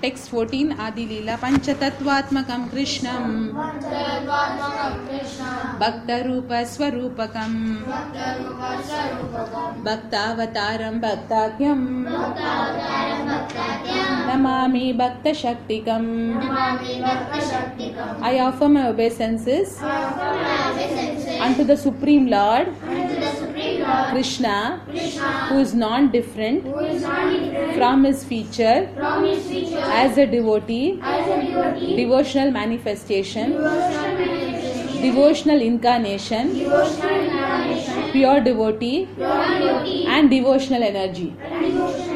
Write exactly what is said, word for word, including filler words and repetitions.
Text fourteen, Adi Leela. Panchatattvatmakam Krishnam Bhakta Rupa Swarupakam Bhaktavataram Bhaktakyam Namami Bhakta Shaktikam. I offer my obeisances unto the Supreme Lord Krishna, who is non-different from his feature as a devotee, devotional manifestation, devotional incarnation, pure devotee, and devotional energy.